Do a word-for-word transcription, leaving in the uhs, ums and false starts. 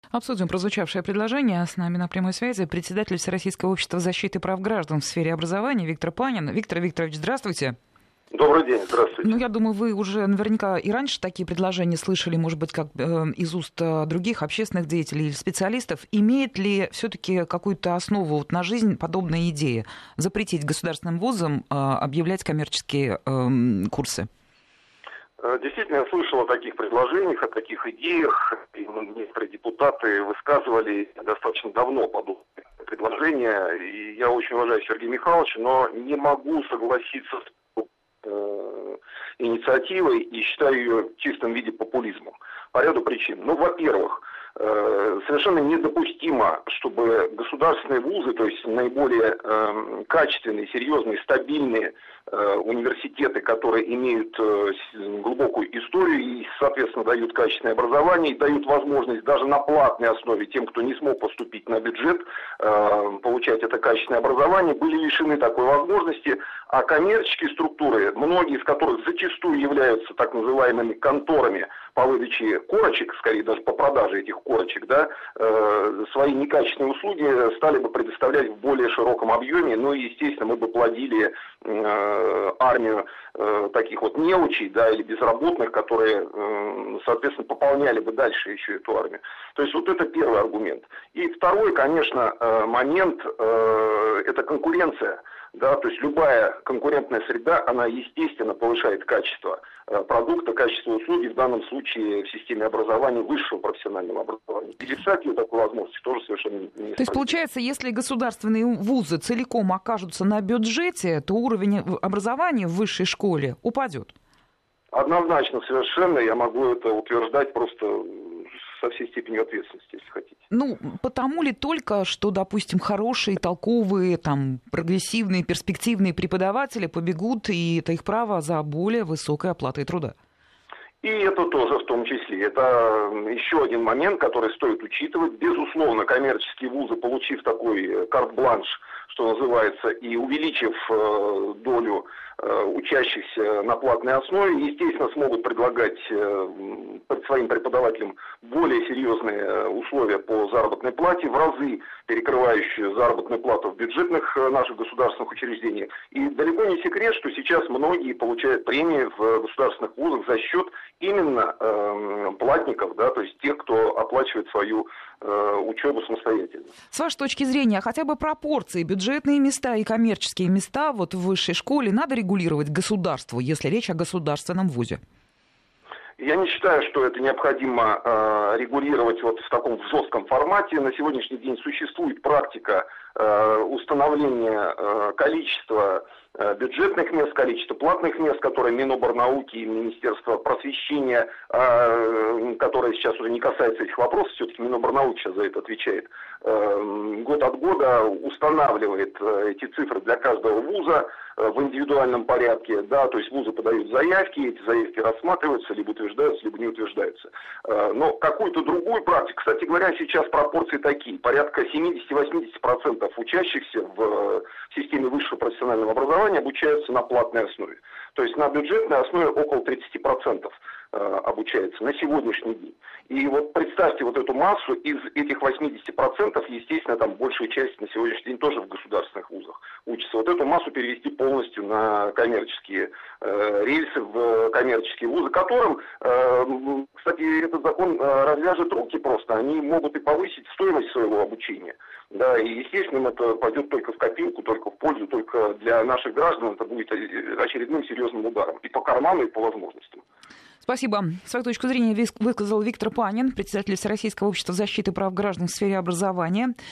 Обсудим прозвучавшее предложение. С нами на прямой связи председатель Всероссийского общества защиты прав граждан в сфере образования Виктор Панин. Виктор Викторович, здравствуйте. Добрый день, здравствуйте. Ну, я думаю, вы уже наверняка и раньше такие предложения слышали, может быть, как э, из уст других общественных деятелей или специалистов. Имеет ли все-таки какую-то основу вот на жизнь подобная идея запретить государственным вузам э, объявлять коммерческие э, курсы? Действительно, я слышал о таких предложениях, о таких идеях. И некоторые депутаты высказывали достаточно давно подобные предложения. И я очень уважаю Сергея Михайловича, но не могу согласиться с э, инициативой и считаю ее в чистом виде популизмом. По ряду причин. Ну, во-первых, э, совершенно недопустимо, чтобы государственные вузы, то есть наиболее э, качественные, серьезные, стабильные э, университеты, которые имеют э, глубокую историю и, соответственно, дают качественное образование и дают возможность даже на платной основе тем, кто не смог поступить на бюджет, э, получать это качественное образование, были лишены такой возможности, а коммерческие структуры, многие из которых зачастую являются так называемыми конторами по выдаче корочек, скорее даже по продаже этих корочек, да, э, свои некачественные услуги стали бы предоставлять в более широком объеме, ну и, естественно, мы бы плодили э, армию э, таких вот неучей, да, или безработных, которые, э, соответственно, пополняли бы дальше еще эту армию. То есть вот это первый аргумент. И второй, конечно, э, момент, э, это конкуренция. Да, то есть любая конкурентная среда, она, естественно, повышает качество продукта, качество услуги, в данном случае в системе образования, высшего профессионального образования. И лишать ее такой возможности тоже совершенно не справедливо. То есть, получается, если государственные вузы целиком окажутся на бюджете, то уровень образования в высшей школе упадет? Однозначно, совершенно. Я могу это утверждать просто со всей степенью ответственности, если хотите. Ну, потому ли только, что, допустим, хорошие, толковые, там, прогрессивные, перспективные преподаватели побегут, и это их право за более высокой оплатой труда? И это тоже в том числе. Это еще один момент, который стоит учитывать. Безусловно, коммерческие вузы, получив такой карт-бланш, что называется, и увеличив э, долю э, учащихся на платной основе, естественно, смогут предлагать э, своим преподавателям более серьезные условия по заработной плате, в разы перекрывающие заработную плату в бюджетных э, наших государственных учреждениях. И далеко не секрет, что сейчас многие получают премии в государственных вузах за счет именно э, платников, да, то есть тех, кто оплачивает свою э, учебу самостоятельно. С вашей точки зрения, хотя бы пропорции бюджетные места и коммерческие места вот в высшей школе надо регулировать государству, если речь о государственном вузе? Я не считаю, что это необходимо э, регулировать вот в таком в жестком формате. На сегодняшний день существует практика э, установления э, количества э, бюджетных мест, количества платных мест, которые Миноборнауки и Министерство просвещения, э, которое сейчас уже не касается этих вопросов, все-таки Миноборнауки сейчас за это отвечает, э, год от года устанавливает э, эти цифры для каждого вуза в индивидуальном порядке, да, то есть вузы подают заявки, эти заявки рассматриваются, либо утверждаются, либо не утверждаются. Но какую-то другую практику, кстати говоря, сейчас пропорции такие, порядка семьдесят-восемьдесят процентов учащихся в системе высшего профессионального образования обучаются на платной основе. То есть на бюджетной основе около тридцать процентов обучается на сегодняшний день. И вот представьте вот эту массу, из этих восемьдесят процентов, естественно, там большая часть на сегодняшний день тоже в государственных вузах учится. Вот эту массу перевести полностью на коммерческие э, рельсы, в коммерческие вузы, которым, э, кстати, этот закон э, развяжет руки просто, они могут и повысить стоимость своего обучения. Да, и, естественно, это пойдет только в копилку, только в пользу, только для наших граждан это будет очередным серьезным ударом и по карману, и по возможностям. Спасибо. Свою точку зрения высказал Виктор Панин, председатель Всероссийского общества защиты прав граждан в сфере образования.